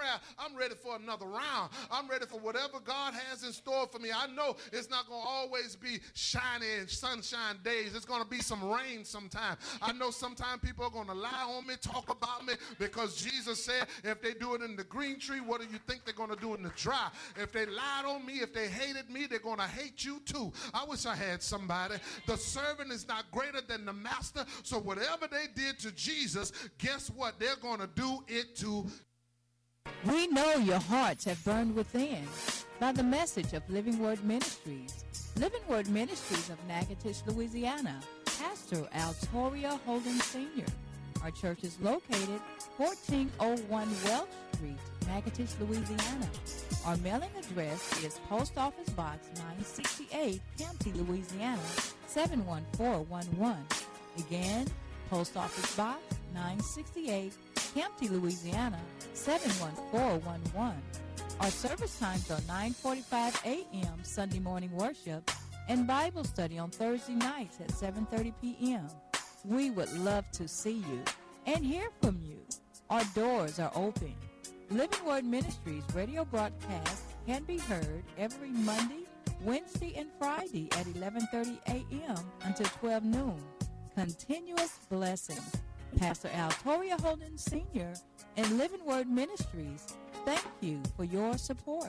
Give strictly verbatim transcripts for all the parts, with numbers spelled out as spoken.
prayer, I'm ready for another round. I'm ready for whatever God has in store for me. I know it's not going to always be shiny and sunshine days. It's going to be some rain sometime. I know sometimes people are going to lie on me, talk about me, because Jesus said if they do it in the green tree, what do you think they're going to do in the dry? If they lied on me, if they hated me, they're going to hate you too. I wish I had somebody. The servant is not greater than the master, so whatever they did to Jesus, guess what? They're going to do it to. We know your hearts have burned within by the message of Living Word Ministries. Living Word Ministries of Natchitoches, Louisiana. Pastor Altoria Holden Senior Our church is located fourteen oh one Welch Street, Natchitoches, Louisiana. Our mailing address is Post Office Box nine sixty-eight, Campty, Louisiana, seven one four one one. Again, Post Office Box nine sixty-eight, Campty, Louisiana, seven one four one one. Our service times are nine forty-five a.m. Sunday morning worship and Bible study on Thursday nights at seven thirty p.m. We would love to see you and hear from you. Our doors are open. Living Word Ministries radio broadcast can be heard every Monday, Wednesday, and Friday at eleven thirty a.m. until twelve noon. Continuous blessings. Pastor Altoria Holden Senior and Living Word Ministries, thank you for your support.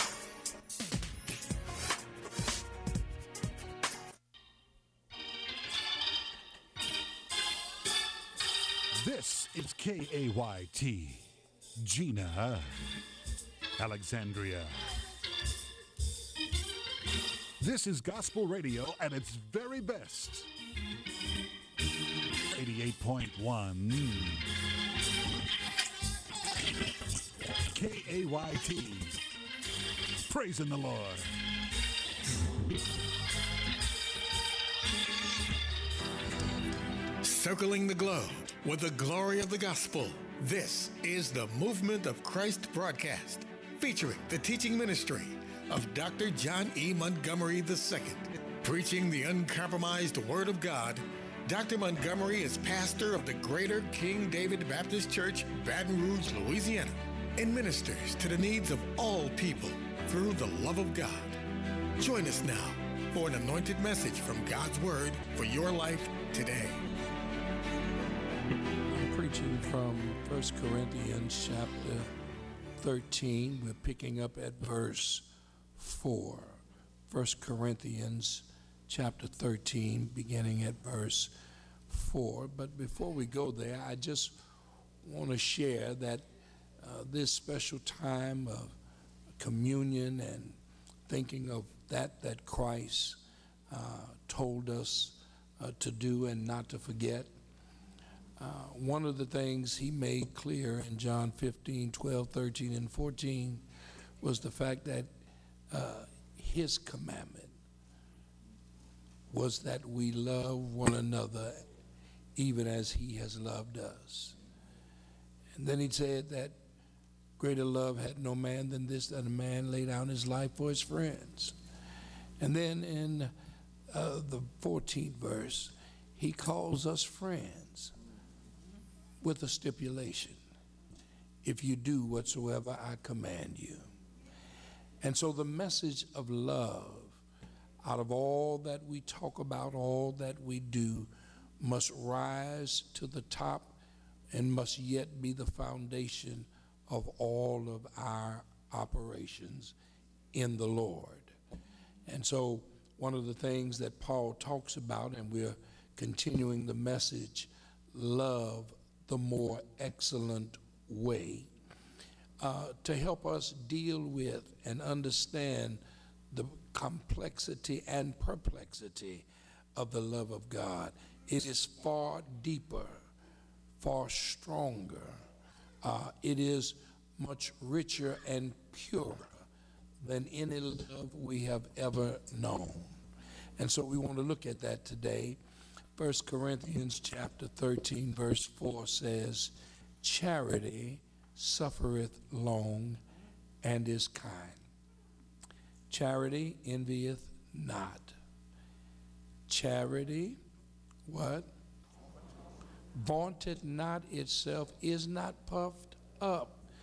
This is K A Y T, Gina, Alexandria. This is gospel radio at its very best. eighty-eight point one K A Y T. Praising the Lord. Circling the globe with the glory of the gospel. This is the Movement of Christ broadcast, featuring the teaching ministry of Doctor John E. Montgomery the Second. Preaching the uncompromised Word of God, Doctor Montgomery is pastor of the Greater King David Baptist Church, Baton Rouge, Louisiana, and ministers to the needs of all people through the love of God. Join us now for an anointed message from God's Word for your life today. I'm preaching from First Corinthians chapter thirteen. We're picking up at verse four. First Corinthians chapter thirteen, beginning at verse four. But before we go there, I just want to share that uh, this special time of communion and thinking of that that Christ uh, told us uh, to do and not to forget. Uh, one of the things he made clear in John fifteen, twelve, thirteen, and fourteen was the fact that uh, his commandment was that we love one another even as he has loved us. And then he said that greater love had no man than this, that a man lay down his life for his friends. And then in uh, the fourteenth verse, he calls us friends with a stipulation: if you do whatsoever I command you. And so the message of love, out of all that we talk about, all that we do, must rise to the top and must yet be the foundation of all of our operations in the Lord. And so one of the things that Paul talks about, and we're continuing the message, love the more excellent way, uh, to help us deal with and understand the complexity and perplexity of the love of God. It is far deeper, far stronger. Uh, it is much richer and purer than any love we have ever known. And so we want to look at that today. First Corinthians chapter thirteen, verse four says, charity suffereth long and is kind. Charity envieth not. Charity, what? Vaunteth not itself, is not puffed up,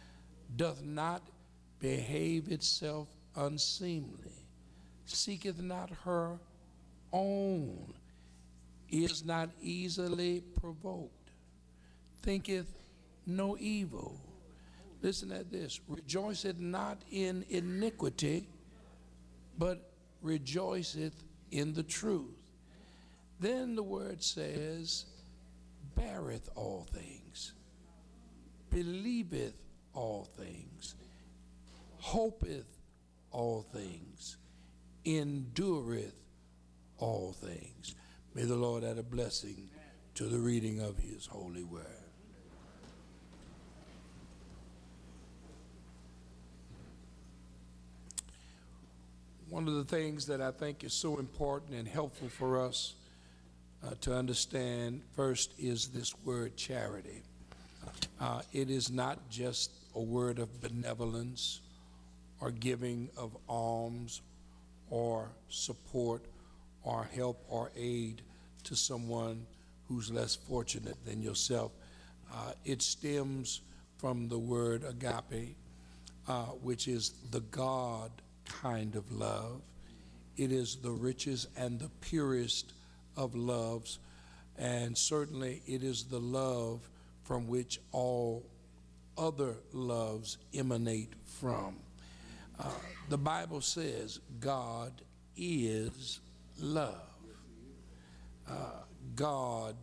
doth not behave itself unseemly, seeketh not her own, is not easily provoked, thinketh no evil. Listen at this. Rejoiceth not in iniquity, but rejoiceth in the truth. Then the word says, beareth all things, believeth all things, hopeth all things, endureth all things. May the Lord add a blessing to the reading of his holy word. One of the things that I think is so important and helpful for us uh, to understand first is this word charity. Uh, it is not just a word of benevolence or giving of alms or support or help or aid to someone who's less fortunate than yourself. Uh, it stems from the word agape, uh, which is the God kind of love. It is the richest and the purest of loves, and certainly it is the love from which all other loves emanate from. Uh, the Bible says God is love. Uh, God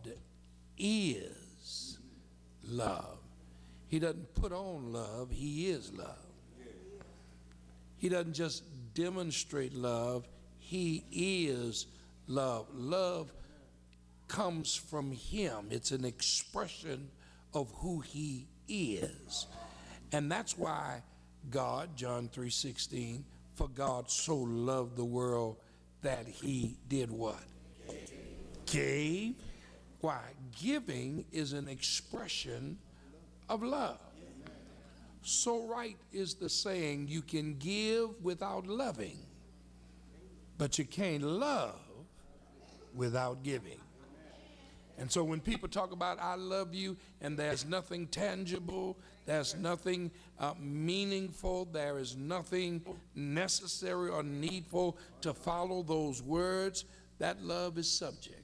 is love. He doesn't put on love, he is love. He doesn't just demonstrate love, he is love. Love comes from him. It's an expression of who he is. And that's why God, John three sixteen, for God so loved the world that he did what? Gave. Why? Giving is an expression of love. So right is the saying, you can give without loving, but you can't love without giving. And so when people talk about I love you and there's nothing tangible, there's nothing uh, meaningful, there is nothing necessary or needful to follow those words, that love is subject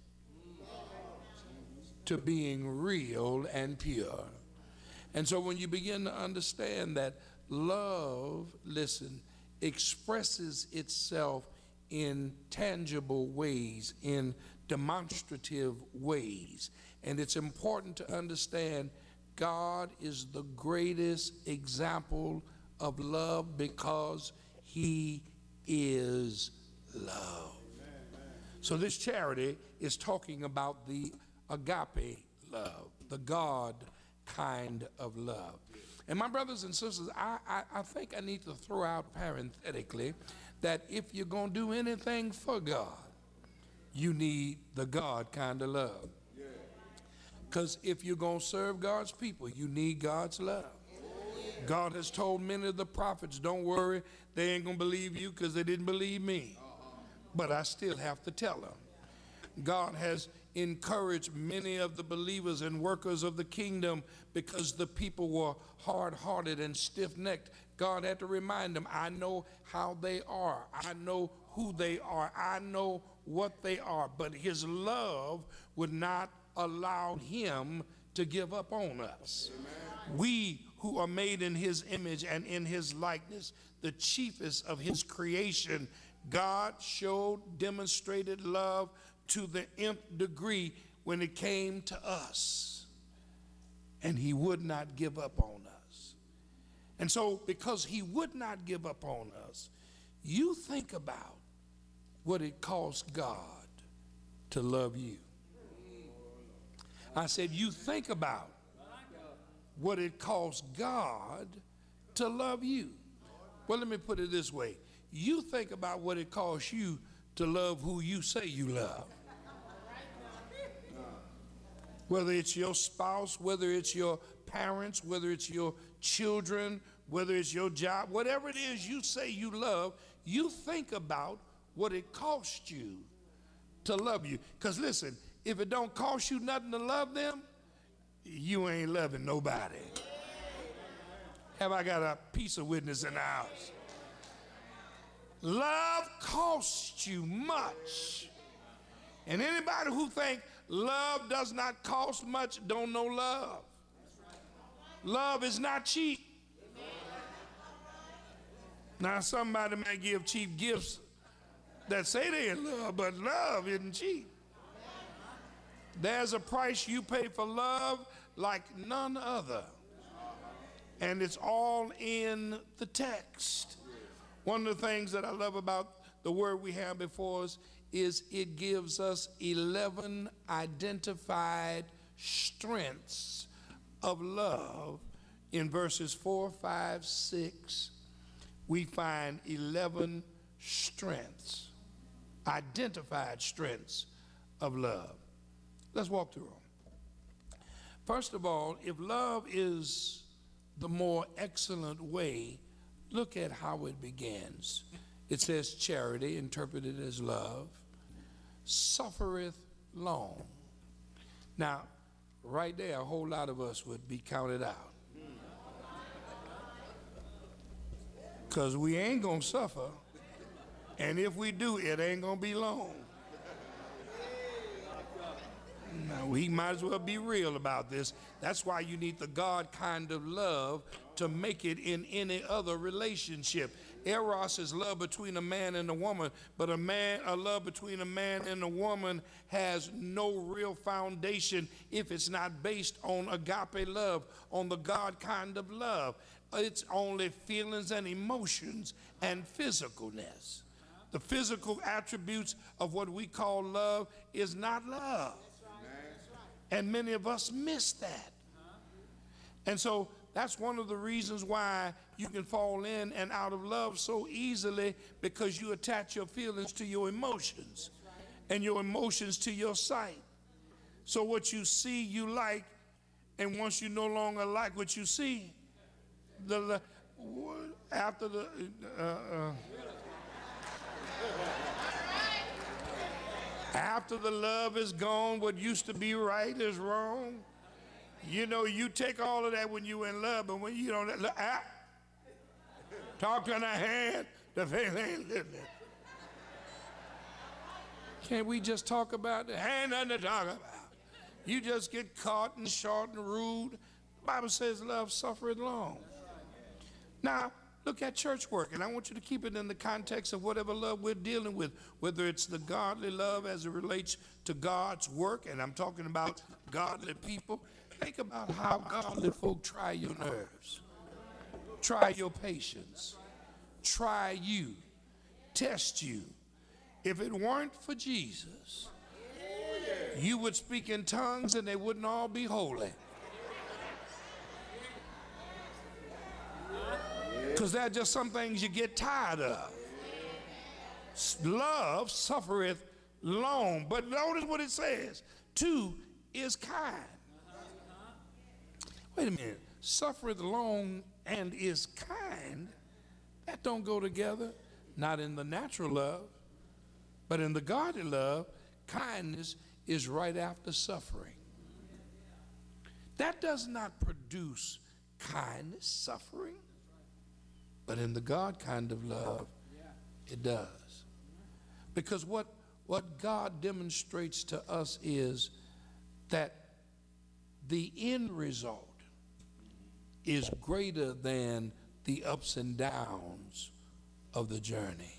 to being real and pure. And so when you begin to understand that love, listen, expresses itself in tangible ways, in demonstrative ways. And it's important to understand God is the greatest example of love because he is love. So this charity is talking about the agape love, the God kind of love. And my brothers and sisters, I, I, I think I need to throw out parenthetically that if you're going to do anything for God, you need the God kind of love. Because if you're going to serve God's people, you need God's love. God has told many of the prophets, don't worry, they ain't going to believe you because they didn't believe me. But I still have to tell them. God has encouraged many of the believers and workers of the kingdom because the people were hard-hearted and stiff-necked. God had to remind them, I know how they are. I know who they are. I know what they are. But his love would not allow him to give up on us. Amen. We who are made in his image and in his likeness, the chiefest of his creation, God showed, demonstrated love to the nth degree when it came to us. And he would not give up on us. And so because he would not give up on us, you think about what it cost God to love you. I said, you think about what it cost God to love you. Well, let me put it this way. You think about what it costs you to love who you say you love. Whether it's your spouse, whether it's your parents, whether it's your children, whether it's your job, whatever it is you say you love, you think about what it costs you to love you. Because listen, if it don't cost you nothing to love them, you ain't loving nobody. Have I got a piece of witness in the house? Love costs you much. And anybody who think love does not cost much don't know love. Love is not cheap. Now somebody may give cheap gifts that say they in love, but love isn't cheap. There's a price you pay for love like none other. And it's all in the text. One of the things that I love about the word we have before us is it gives us eleven identified strengths of love. In verses four, five, six, we find eleven strengths, identified strengths of love. Let's walk through them. First of all, if love is the more excellent way, look at how it begins. It says charity, interpreted as love, suffereth long. Now, right there, a whole lot of us would be counted out. Because we ain't going to suffer, and if we do, it ain't going to be long. Now, we might as well be real about this. That's why you need the God kind of love to make it in any other relationship. Eros is love between a man and a woman, but a man, a love between a man and a woman has no real foundation if it's not based on agape love, on the God kind of love. It's only feelings and emotions and physicalness. The physical attributes of what we call love is not love. And many of us miss that. And so that's one of the reasons why you can fall in and out of love so easily, because you attach your feelings to your emotions and your emotions to your sight. So what you see, you like, and once you no longer like what you see, the, after the, uh, uh, after the love is gone, what used to be right is wrong. You know, you take all of that when you're in love, but when you don't, ah, talk to the hand, the face ain't living. Can't we just talk about it? Ain't nothing to talk about. You just get caught and short and rude. The Bible says love suffereth long. Now, look at church work, and I want you to keep it in the context of whatever love we're dealing with, whether it's the godly love as it relates to God's work, and I'm talking about godly people. Think about how godly folk try your nerves, try your patience, try you, test you. If it weren't for Jesus, you would speak in tongues and they wouldn't all be holy. Because there are just some things you get tired of. Love suffereth long. But notice what it says. Two is kind. Wait a minute. Suffereth long and is kind. That don't go together. Not in the natural love. But in the godly love, kindness is right after suffering. That does not produce kindness, suffering. But in the God kind of love, it does. Because what, what God demonstrates to us is that the end result is greater than the ups and downs of the journey.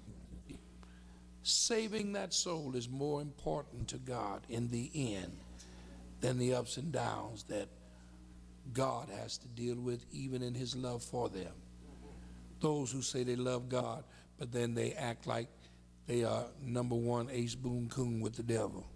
Saving that soul is more important to God in the end than the ups and downs that God has to deal with, even in his love for them. Those who say they love God, but then they act like they are number one ace boon coon with the devil.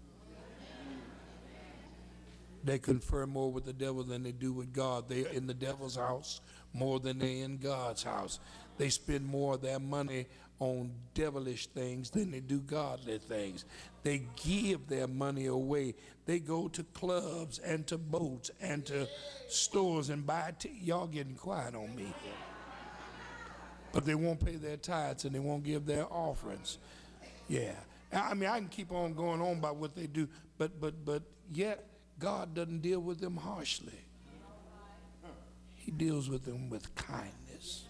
They confer more with the devil than they do with God. They are in the devil's house more than they're in God's house. They spend more of their money on devilish things than they do godly things. They give their money away. They go to clubs and to boats and to stores and buy tea. Y'all getting quiet on me. But they won't pay their tithes and they won't give their offerings. Yeah. I mean, I can keep on going on about what they do, but but but yet God doesn't deal with them harshly. he deals with them with kindness.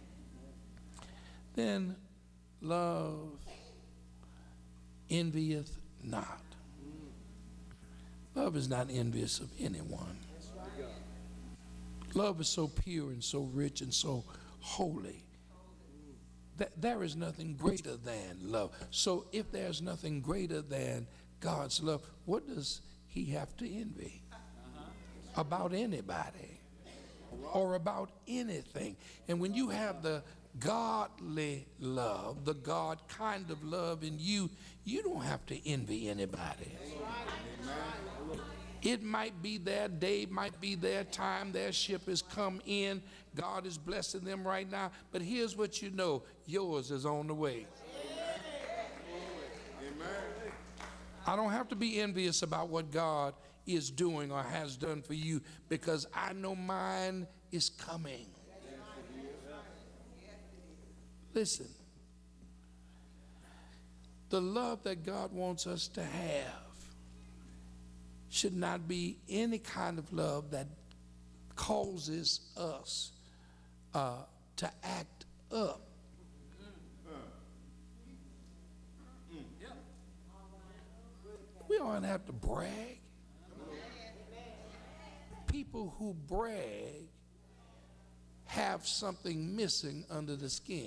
Then love envieth not. Love is not envious of anyone. Love is so pure and so rich and so holy that there is nothing greater than love. So if there's nothing greater than God's love, what does he have to envy about anybody or about anything? And when you have the godly love, the God kind of love in you, you don't have to envy anybody. It might be their day, might be their time, their ship has come in. God is blessing them right now. But here's what you know, yours is on the way. I don't have to be envious about what God is doing or has done for you, because I know mine is coming. Listen, the love that God wants us to have should not be any kind of love that causes us uh, to act up. We don't have to brag. People who brag have something missing under the skin.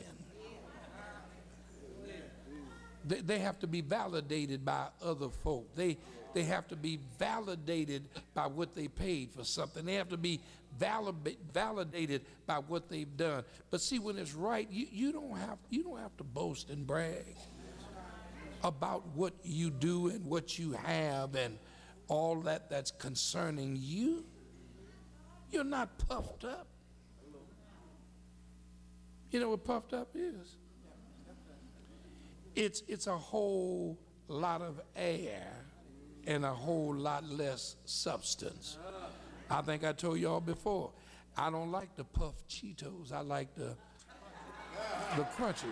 They, they have to be validated by other folk. They, they have to be validated by what they paid for something. They have to be valid, validated by what they've done. But see, when it's right, you, you, don't have, you don't have to boast and brag about what you do and what you have and all that that's concerning you. You're not puffed up. You know what puffed up is? It's, it's a whole lot of air and a whole lot less substance. I think I told y'all before, I don't like the puffed Cheetos. I like the, the crunchy.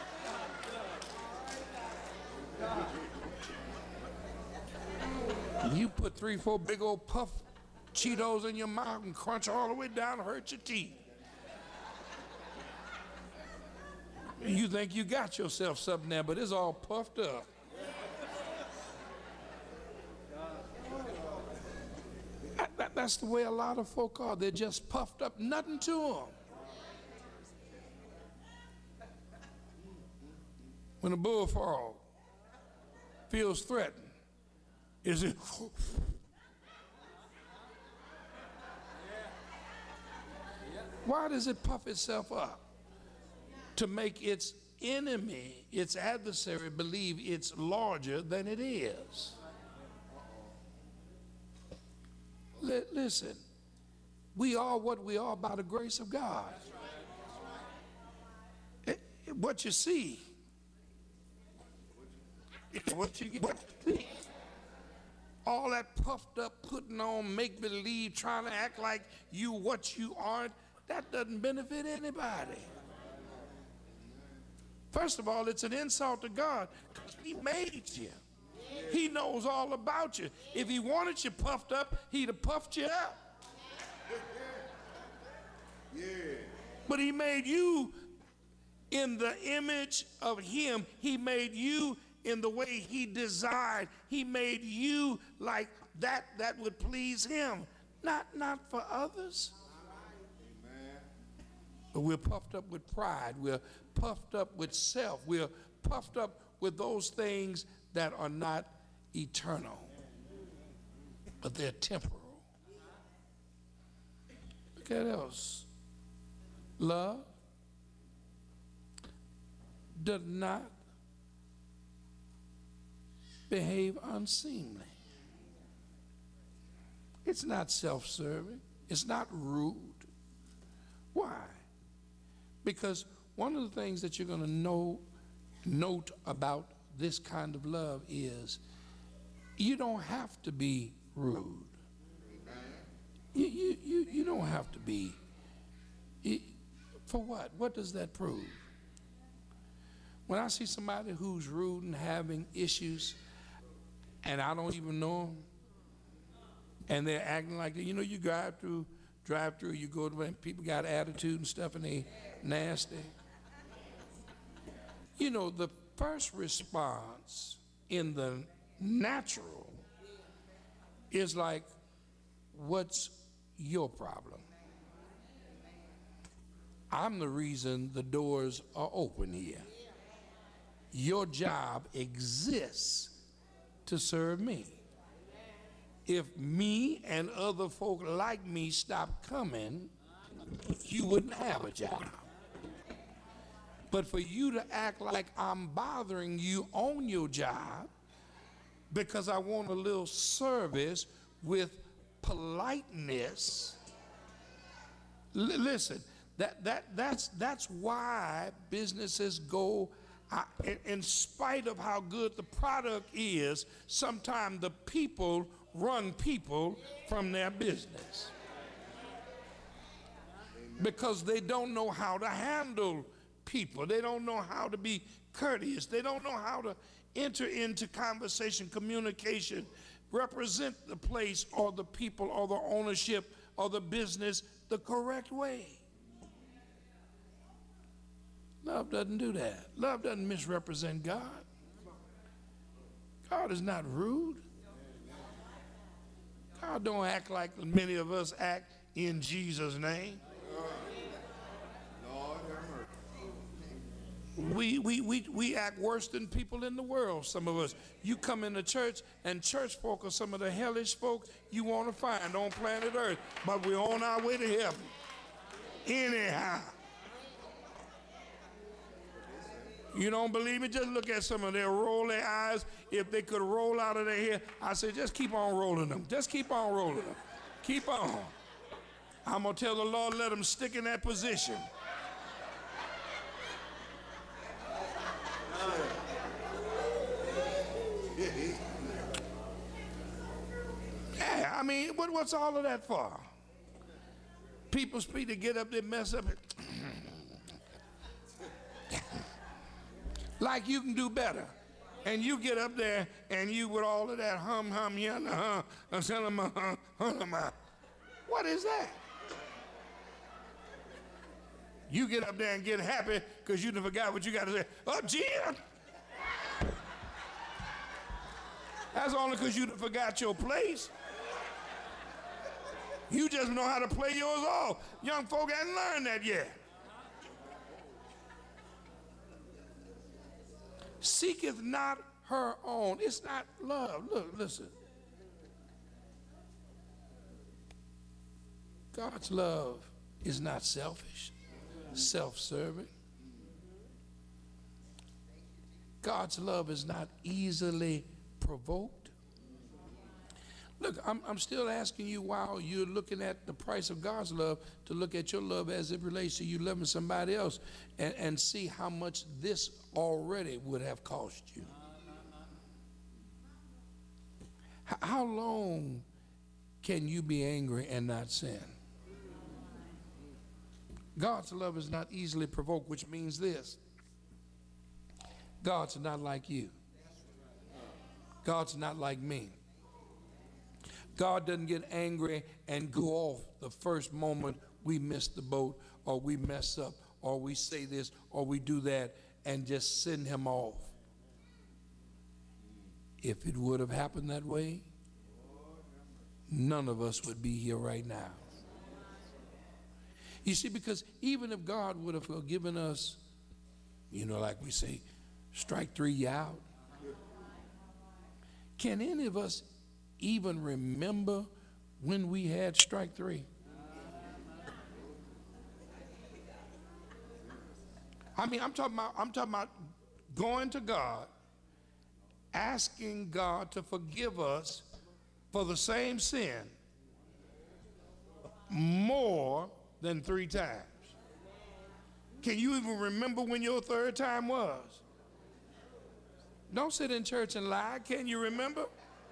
You put three, four big old puff Cheetos in your mouth and crunch all the way down and hurt your teeth. You think you got yourself something there, but it's all puffed up. That, that, that's the way a lot of folk are. They're just puffed up, nothing to them. When a bullfrog feels threatened, is it? Why does it puff itself up? To make its enemy, its adversary, believe it's larger than it is. L- listen, we are what we are by the grace of God. It, it, what you see, it's what you get. What you see. All that puffed up, putting on, make believe, trying to act like you what you aren't, that doesn't benefit anybody. First of all, it's an insult to God because he made you. He knows all about you. If he wanted you puffed up, he'd have puffed you up. But he made you in the image of him. He made you in the way he desired. He made you like that that would please him, not, not for others. But we're puffed up with pride. We're puffed up with self. We're puffed up with those things that are not eternal, but they're temporal. Look at else. Love does not behave unseemly. It's not self-serving. It's not rude. Why? Because one of the things that you're going to know, note about this kind of love is you don't have to be rude. You, you, you, you don't have to be. You, for what? What does that prove? When I see somebody who's rude and having issues and I don't even know them, and they're acting like, you know, you drive through drive through, you go to people got attitude and stuff and they nasty. You know, the first response in the natural is like, what's your problem? I'm the reason the doors are open here. Your job exists to serve me. If me and other folk like me stop coming, you wouldn't have a job. But for you to act like I'm bothering you on your job because I want a little service with politeness, L- listen, that, that, that's, that's why businesses go, uh, in, in spite of how good the product is, sometimes the people run people from their business because they don't know how to handle people. They don't know how to be courteous. They don't know how to enter into conversation, communication, represent the place or the people or the ownership or the business the correct way. Love doesn't do that. Love doesn't misrepresent God. God is not rude. God don't act like many of us act in Jesus' name. We, we, we, we act worse than people in the world, some of us. You come into church, and church folk are some of the hellish folk you want to find on planet Earth. But we're on our way to heaven. Anyhow. You don't believe me? Just look at some of them. Roll their eyes. If they could roll out of their hair, I say, just keep on rolling them. Just keep on rolling them. Keep on. I'm going to tell the Lord, let them stick in that position. Yeah, I mean, what, what's all of that for? People speak to get up there, mess up. Like you can do better. And you get up there and you with all of that hum, hum, yum, hum, hum, hum, hum. What is that? You get up there and get happy because you done forgot what you got to say. Oh, Jim! That's only because you done forgot your place. You just know how to play yours off. Young folk haven't learned that yet. Seeketh not her own. It's not love. Look, listen. God's love is not selfish, self-serving. God's love is not easily provoked. Look, I'm, I'm still asking you while you're looking at the price of God's love to look at your love as it relates to you loving somebody else and, and see how much this already would have cost you. H- how long can you be angry and not sin? God's love is not easily provoked, which means this. God's not like you. God's not like me. God doesn't get angry and go off the first moment we miss the boat or we mess up or we say this or we do that and just send him off. If it would have happened that way, none of us would be here right now. You see, because even if God would have forgiven us, you know, like we say, strike three, you out. Can any of us even remember when we had strike three? I mean, I'm talking about, I'm talking about going to God, asking God to forgive us for the same sin more than three times. Can you even remember when your third time was? Don't sit in church and lie. Can you remember?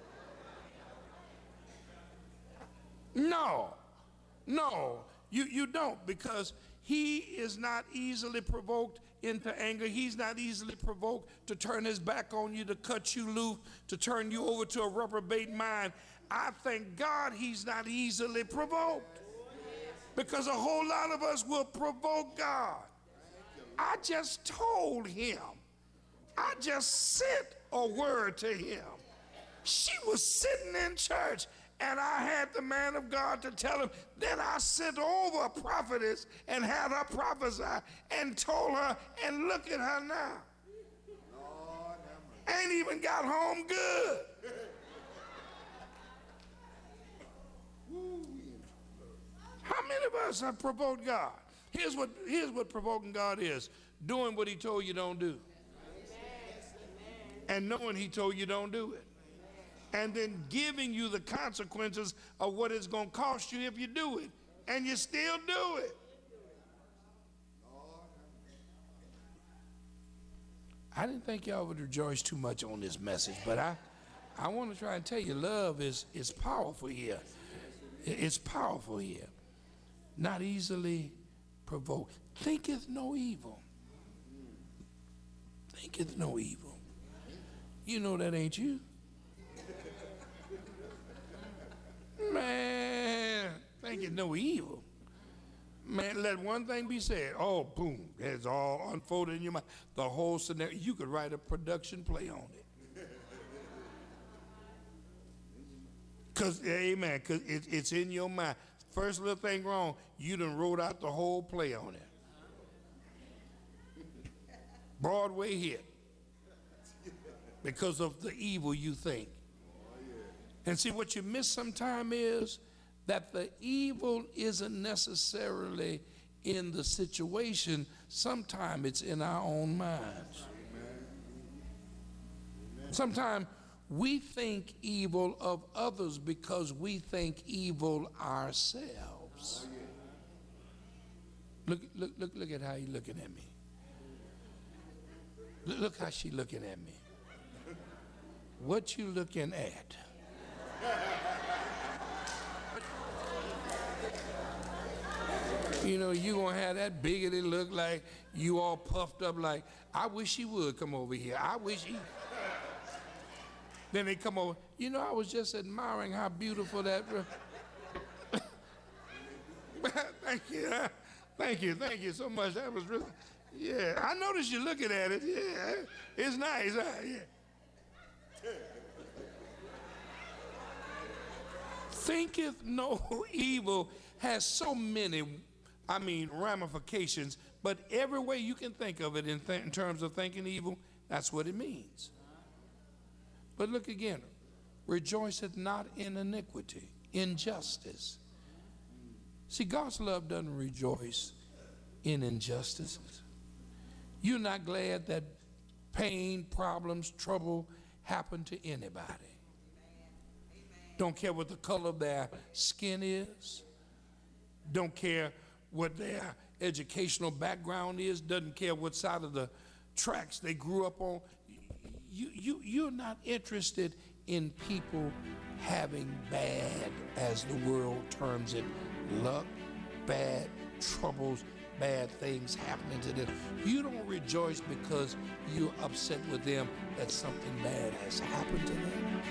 No, no, you, you don't, because he is not easily provoked into anger. He's not easily provoked to turn his back on you, to cut you loose, to turn you over to a reprobate mind. I thank God he's not easily provoked. because a whole lot of us will provoke God. I just told him. I just sent a word to him. She was sitting in church, and I had the man of God to tell him. Then I sent over a prophetess and had her prophesy and told her, and look at her now. Ain't even got home good. How many of us have provoked God? Here's what, here's what provoking God is. Doing what he told you don't do. And knowing he told you don't do it. And then giving you the consequences of what it's going to cost you if you do it. And you still do it. I didn't think y'all would rejoice too much on this message, but I, I want to try and tell you, love is, is powerful here. It's powerful here. Not easily provoked. Thinketh no evil. Thinketh no evil. You know that ain't you. Man, thinketh no evil. Man, let one thing be said. Oh, boom, it's all unfolded in your mind. The whole scenario, you could write a production play on it. Because, amen, because it, it's in your mind. First little thing wrong, you done wrote out the whole play on it. Broadway hit. Because of the evil you think. And see, what you miss sometime is that the evil isn't necessarily in the situation. Sometimes it's in our own minds. Sometimes we think evil of others because we think evil ourselves. Look, look, look, look at how he's looking at me. Look, look how she's looking at me. What you looking at? You know, you gonna have that bigoted look, like you all puffed up, like, I wish he would come over here. I wish he. Then they come over. You know, I was just admiring how beautiful that. Thank you. Thank you. Thank you so much. That was really. Yeah, I noticed you looking at it. Yeah, it's nice. Huh? Yeah. Thinketh no evil has so many, I mean, ramifications, but every way you can think of it in, th- in terms of thinking evil, that's what it means. But look again, rejoiceth not in iniquity, injustice. See, God's love doesn't rejoice in injustices. You're not glad that pain, problems, trouble happen to anybody. Don't care what the color of their skin is. Don't care what their educational background is. Doesn't care what side of the tracks they grew up on. You, you, you're not interested in people having bad, as the world terms it, luck, bad troubles, bad things happening to them. You don't rejoice because you're upset with them that something bad has happened to them.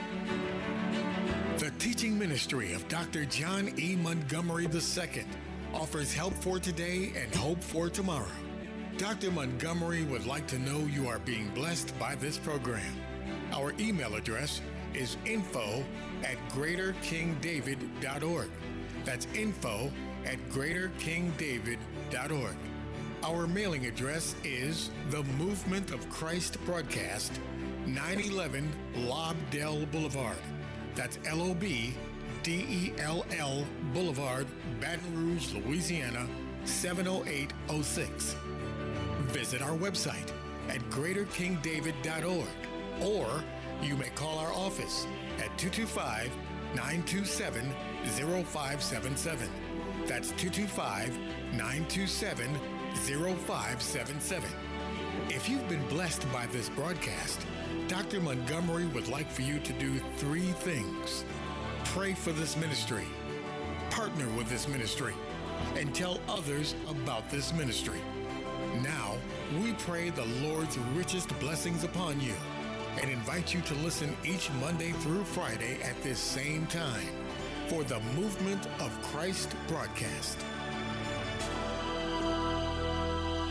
The teaching ministry of Doctor John E. Montgomery the Second offers help for today and hope for tomorrow. Doctor Montgomery would like to know you are being blessed by this program. Our email address is info at greater king david dot org. That's info at greater king david dot org. Our mailing address is The Movement of Christ Broadcast, nine eleven Lobdell Boulevard. That's L O B D E L L Boulevard, Baton Rouge, Louisiana, seven oh eight oh six. Visit our website at greater king david dot org, or you may call our office at two two five, nine two seven, oh five seven seven. That's two two five, nine two seven, oh five seven seven. If you've been blessed by this broadcast, Doctor Montgomery would like for you to do three things. Pray for this ministry, partner with this ministry, and tell others about this ministry. Now, we pray the Lord's richest blessings upon you and invite you to listen each Monday through Friday at this same time for the Movement of Christ broadcast.